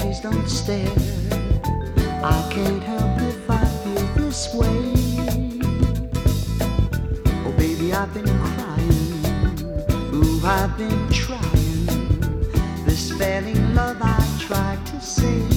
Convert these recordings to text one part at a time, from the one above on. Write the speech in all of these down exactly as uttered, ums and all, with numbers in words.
please don't stare. I can't help if I feel this way. Oh baby, I've been crying. Ooh, I've been trying. This failing love I tried to save.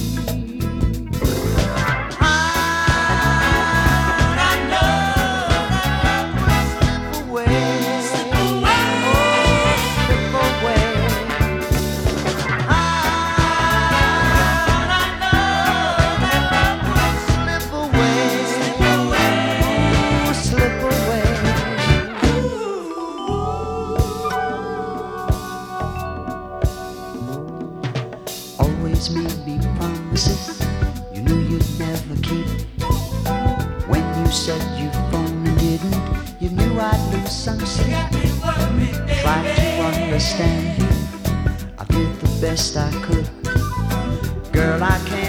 Made me promises you knew you'd never keep. When you said you'd phone and didn't, you knew I'd lose some sleep. Tried to understand you, I did the best I could. Girl, I can't